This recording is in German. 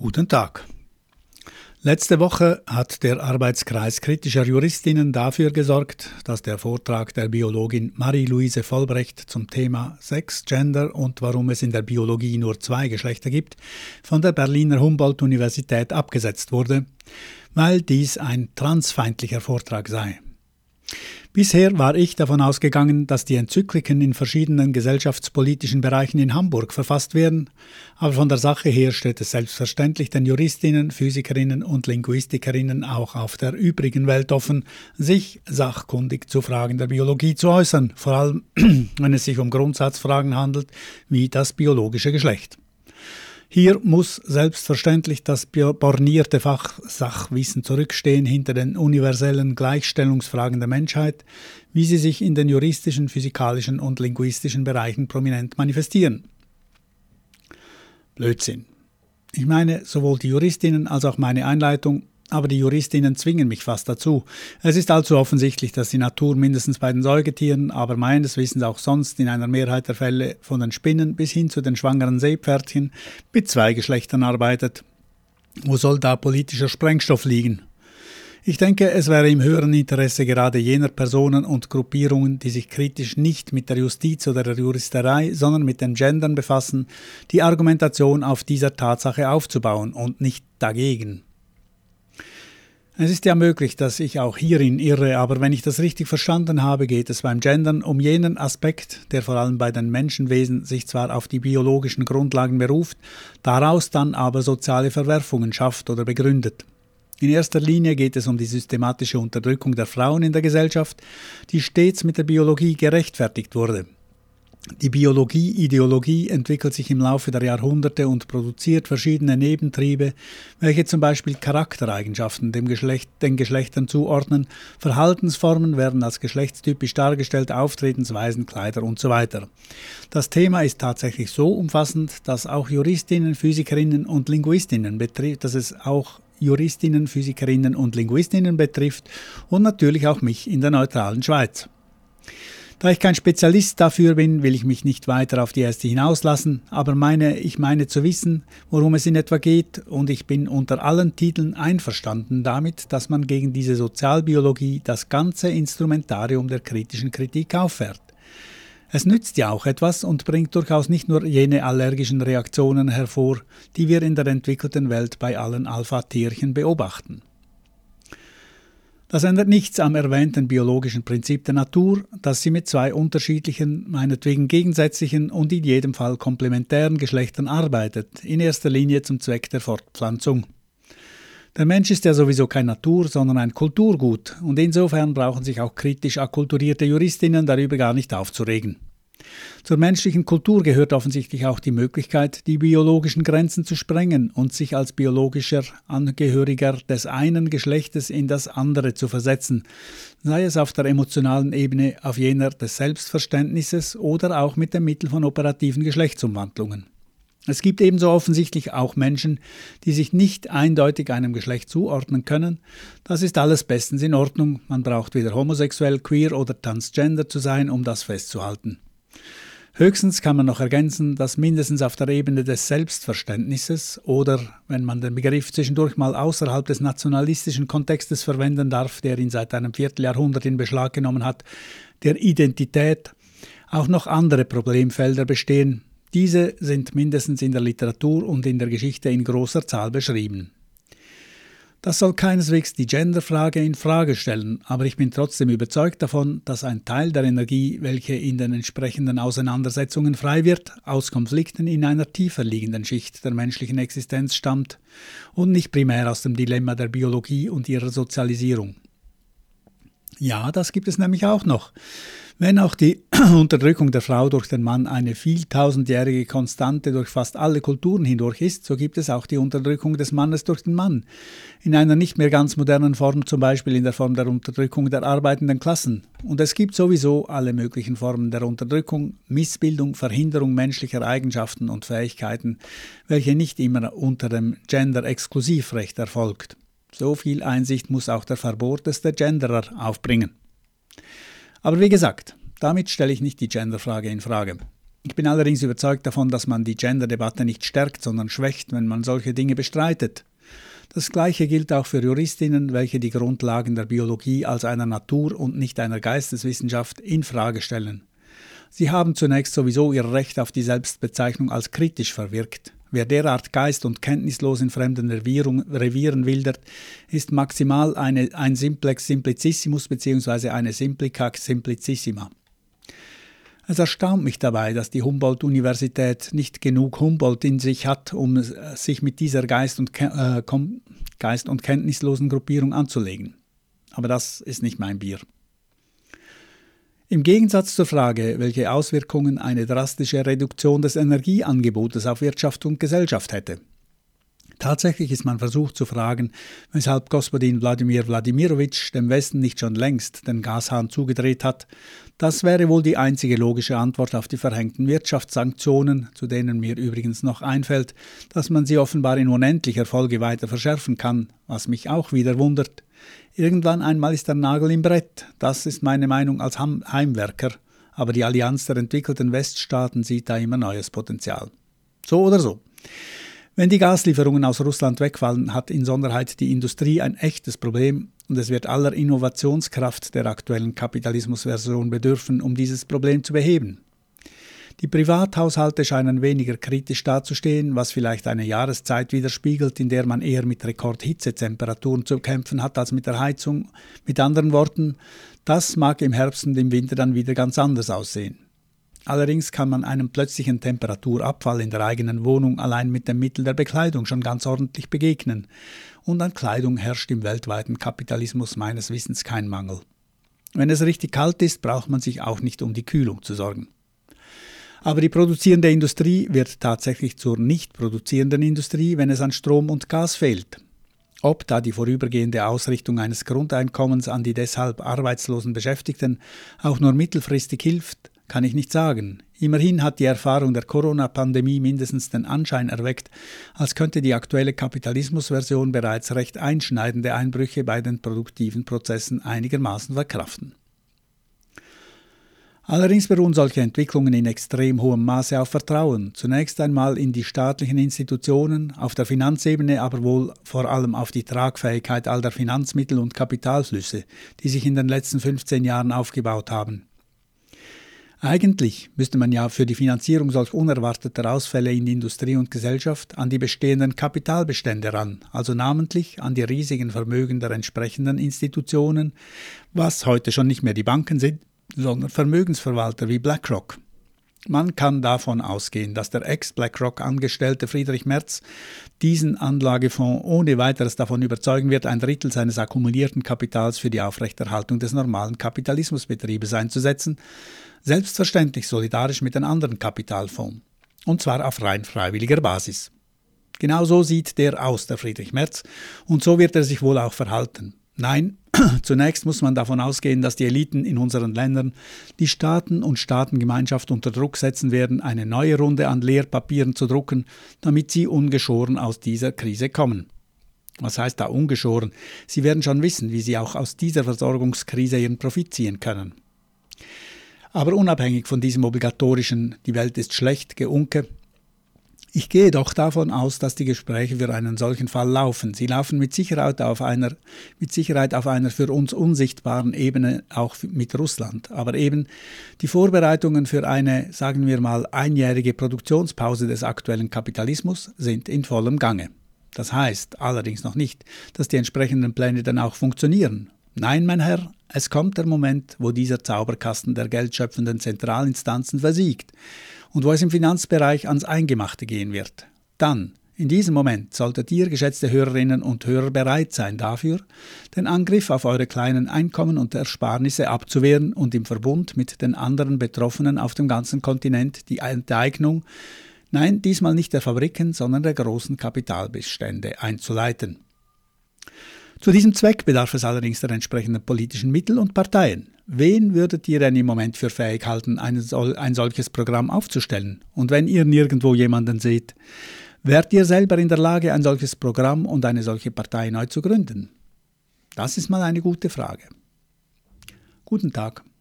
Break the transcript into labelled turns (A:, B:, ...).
A: Guten Tag. Letzte Woche hat der Arbeitskreis kritischer Juristinnen dafür gesorgt, dass der Vortrag der Biologin Marie-Louise Vollbrecht zum Thema Sex, Gender und warum es in der Biologie nur 2 Geschlechter gibt, von der Berliner Humboldt-Universität abgesetzt wurde, weil dies ein transfeindlicher Vortrag sei. Bisher war ich davon ausgegangen, dass die Enzykliken in verschiedenen gesellschaftspolitischen Bereichen in Hamburg verfasst werden, aber von der Sache her steht es selbstverständlich den Juristinnen, Physikerinnen und Linguistikerinnen auch auf der übrigen Welt offen, sich sachkundig zu Fragen der Biologie zu äußern, vor allem wenn es sich um Grundsatzfragen handelt, wie das biologische Geschlecht. Hier muss selbstverständlich das bornierte Fachsachwissen zurückstehen hinter den universellen Gleichstellungsfragen der Menschheit, wie sie sich in den juristischen, physikalischen und linguistischen Bereichen prominent manifestieren. Blödsinn. Ich meine, sowohl die Juristinnen als auch meine Einleitung, aber die Juristinnen zwingen mich fast dazu. Es ist allzu offensichtlich, dass die Natur mindestens bei den Säugetieren, aber meines Wissens auch sonst in einer Mehrheit der Fälle von den Spinnen bis hin zu den schwangeren Seepferdchen mit 2 Geschlechtern arbeitet. Wo soll da politischer Sprengstoff liegen? Ich denke, es wäre im höheren Interesse gerade jener Personen und Gruppierungen, die sich kritisch nicht mit der Justiz oder der Juristerei, sondern mit den Gendern befassen, die Argumentation auf dieser Tatsache aufzubauen und nicht dagegen. Es ist ja möglich, dass ich auch hierin irre, aber wenn ich das richtig verstanden habe, geht es beim Gendern um jenen Aspekt, der vor allem bei den Menschenwesen sich zwar auf die biologischen Grundlagen beruft, daraus dann aber soziale Verwerfungen schafft oder begründet. In erster Linie geht es um die systematische Unterdrückung der Frauen in der Gesellschaft, die stets mit der Biologie gerechtfertigt wurde. Die Biologie-Ideologie entwickelt sich im Laufe der Jahrhunderte und produziert verschiedene Nebentriebe, welche zum Beispiel Charaktereigenschaften den Geschlechtern zuordnen, Verhaltensformen werden als geschlechtstypisch dargestellt, Auftretensweisen, Kleider usw. Das Thema ist tatsächlich so umfassend, dass auch Juristinnen, Physikerinnen und Linguistinnen betrifft, und natürlich auch mich in der neutralen Schweiz. Da ich kein Spezialist dafür bin, will ich mich nicht weiter auf die erste hinauslassen, aber ich meine zu wissen, worum es in etwa geht, und ich bin unter allen Titeln einverstanden damit, dass man gegen diese Sozialbiologie das ganze Instrumentarium der kritischen Kritik auffährt. Es nützt ja auch etwas und bringt durchaus nicht nur jene allergischen Reaktionen hervor, die wir in der entwickelten Welt bei allen Alpha-Tierchen beobachten. Das ändert nichts am erwähnten biologischen Prinzip der Natur, dass sie mit 2 unterschiedlichen, meinetwegen gegensätzlichen und in jedem Fall komplementären Geschlechtern arbeitet, in erster Linie zum Zweck der Fortpflanzung. Der Mensch ist ja sowieso kein Natur, sondern ein Kulturgut, und insofern brauchen sich auch kritisch akkulturierte Juristinnen darüber gar nicht aufzuregen. Zur menschlichen Kultur gehört offensichtlich auch die Möglichkeit, die biologischen Grenzen zu sprengen und sich als biologischer Angehöriger des einen Geschlechtes in das andere zu versetzen, sei es auf der emotionalen Ebene, auf jener des Selbstverständnisses oder auch mit dem Mittel von operativen Geschlechtsumwandlungen. Es gibt ebenso offensichtlich auch Menschen, die sich nicht eindeutig einem Geschlecht zuordnen können. Das ist alles bestens in Ordnung, man braucht weder homosexuell, queer oder transgender zu sein, um das festzuhalten. Höchstens kann man noch ergänzen, dass mindestens auf der Ebene des Selbstverständnisses oder, wenn man den Begriff zwischendurch mal außerhalb des nationalistischen Kontextes verwenden darf, der ihn seit einem Vierteljahrhundert in Beschlag genommen hat, der Identität, auch noch andere Problemfelder bestehen. Diese sind mindestens in der Literatur und in der Geschichte in großer Zahl beschrieben. Das soll keineswegs die Genderfrage in Frage stellen, aber ich bin trotzdem überzeugt davon, dass ein Teil der Energie, welche in den entsprechenden Auseinandersetzungen frei wird, aus Konflikten in einer tiefer liegenden Schicht der menschlichen Existenz stammt und nicht primär aus dem Dilemma der Biologie und ihrer Sozialisierung. Ja, das gibt es nämlich auch noch. Wenn auch die Unterdrückung der Frau durch den Mann eine vieltausendjährige Konstante durch fast alle Kulturen hindurch ist, so gibt es auch die Unterdrückung des Mannes durch den Mann. In einer nicht mehr ganz modernen Form, zum Beispiel in der Form der Unterdrückung der arbeitenden Klassen. Und es gibt sowieso alle möglichen Formen der Unterdrückung, Missbildung, Verhinderung menschlicher Eigenschaften und Fähigkeiten, welche nicht immer unter dem Gender-Exklusivrecht erfolgt. So viel Einsicht muss auch der verbohrteste Genderer aufbringen. Aber wie gesagt, damit stelle ich nicht die Genderfrage in Frage. Ich bin allerdings überzeugt davon, dass man die Gender-Debatte nicht stärkt, sondern schwächt, wenn man solche Dinge bestreitet. Das Gleiche gilt auch für Juristinnen, welche die Grundlagen der Biologie als einer Natur- und nicht einer Geisteswissenschaft in Frage stellen. Sie haben zunächst sowieso ihr Recht auf die Selbstbezeichnung als kritisch verwirkt. Wer derart geist- und kenntnislos in fremden Revieren wildert, ist maximal ein Simplex Simplicissimus bzw. eine Simplica Simplicissima. Es erstaunt mich dabei, dass die Humboldt-Universität nicht genug Humboldt in sich hat, um sich mit dieser geist- und kenntnislosen Gruppierung anzulegen. Aber das ist nicht mein Bier. Im Gegensatz zur Frage, welche Auswirkungen eine drastische Reduktion des Energieangebotes auf Wirtschaft und Gesellschaft hätte. Tatsächlich ist man versucht zu fragen, weshalb Gospodin Wladimir Wladimirowitsch dem Westen nicht schon längst den Gashahn zugedreht hat. Das wäre wohl die einzige logische Antwort auf die verhängten Wirtschaftssanktionen, zu denen mir übrigens noch einfällt, dass man sie offenbar in unendlicher Folge weiter verschärfen kann, was mich auch wieder wundert. Irgendwann einmal ist der Nagel im Brett, das ist meine Meinung als Heimwerker, aber die Allianz der entwickelten Weststaaten sieht da immer neues Potenzial. So oder so. Wenn die Gaslieferungen aus Russland wegfallen, hat insonderheit die Industrie ein echtes Problem und es wird aller Innovationskraft der aktuellen Kapitalismusversion bedürfen, um dieses Problem zu beheben. Die Privathaushalte scheinen weniger kritisch dazustehen, was vielleicht eine Jahreszeit widerspiegelt, in der man eher mit Rekordhitzetemperaturen zu kämpfen hat als mit der Heizung. Mit anderen Worten, das mag im Herbst und im Winter dann wieder ganz anders aussehen. Allerdings kann man einem plötzlichen Temperaturabfall in der eigenen Wohnung allein mit dem Mittel der Bekleidung schon ganz ordentlich begegnen. Und an Kleidung herrscht im weltweiten Kapitalismus meines Wissens kein Mangel. Wenn es richtig kalt ist, braucht man sich auch nicht um die Kühlung zu sorgen. Aber die produzierende Industrie wird tatsächlich zur nicht produzierenden Industrie, wenn es an Strom und Gas fehlt. Ob da die vorübergehende Ausrichtung eines Grundeinkommens an die deshalb arbeitslosen Beschäftigten auch nur mittelfristig hilft, kann ich nicht sagen. Immerhin hat die Erfahrung der Corona-Pandemie mindestens den Anschein erweckt, als könnte die aktuelle Kapitalismusversion bereits recht einschneidende Einbrüche bei den produktiven Prozessen einigermaßen verkraften. Allerdings beruhen solche Entwicklungen in extrem hohem Maße auf Vertrauen, zunächst einmal in die staatlichen Institutionen, auf der Finanzebene aber wohl vor allem auf die Tragfähigkeit all der Finanzmittel und Kapitalflüsse, die sich in den letzten 15 Jahren aufgebaut haben. Eigentlich müsste man ja für die Finanzierung solch unerwarteter Ausfälle in Industrie und Gesellschaft an die bestehenden Kapitalbestände ran, also namentlich an die riesigen Vermögen der entsprechenden Institutionen, was heute schon nicht mehr die Banken sind, sondern Vermögensverwalter wie BlackRock. Man kann davon ausgehen, dass der Ex-BlackRock-Angestellte Friedrich Merz diesen Anlagefonds ohne weiteres davon überzeugen wird, ein Drittel seines akkumulierten Kapitals für die Aufrechterhaltung des normalen Kapitalismusbetriebes einzusetzen, selbstverständlich solidarisch mit den anderen Kapitalfonds, und zwar auf rein freiwilliger Basis. Genau so sieht der aus, der Friedrich Merz, und so wird er sich wohl auch verhalten. Nein, zunächst muss man davon ausgehen, dass die Eliten in unseren Ländern die Staaten und Staatengemeinschaft unter Druck setzen werden, eine neue Runde an Leerpapieren zu drucken, damit sie ungeschoren aus dieser Krise kommen. Was heißt da ungeschoren? Sie werden schon wissen, wie sie auch aus dieser Versorgungskrise ihren Profit ziehen können. Aber unabhängig von diesem obligatorischen "Die Welt ist schlecht" Geunke, ich gehe doch davon aus, dass die Gespräche für einen solchen Fall laufen. Sie laufen mit Sicherheit auf einer für uns unsichtbaren Ebene auch mit Russland. Aber eben die Vorbereitungen für eine, sagen wir mal, einjährige Produktionspause des aktuellen Kapitalismus sind in vollem Gange. Das heißt allerdings noch nicht, dass die entsprechenden Pläne dann auch funktionieren. Nein, mein Herr, es kommt der Moment, wo dieser Zauberkasten der geldschöpfenden Zentralinstanzen versiegt und wo es im Finanzbereich ans Eingemachte gehen wird. Dann, in diesem Moment, solltet ihr, geschätzte Hörerinnen und Hörer, bereit sein dafür, den Angriff auf eure kleinen Einkommen und Ersparnisse abzuwehren und im Verbund mit den anderen Betroffenen auf dem ganzen Kontinent die Enteignung, nein, diesmal nicht der Fabriken, sondern der großen Kapitalbestände einzuleiten. Zu diesem Zweck bedarf es allerdings der entsprechenden politischen Mittel und Parteien. Wen würdet ihr denn im Moment für fähig halten, ein solches Programm aufzustellen? Und wenn ihr nirgendwo jemanden seht, wärt ihr selber in der Lage, ein solches Programm und eine solche Partei neu zu gründen? Das ist mal eine gute Frage. Guten Tag.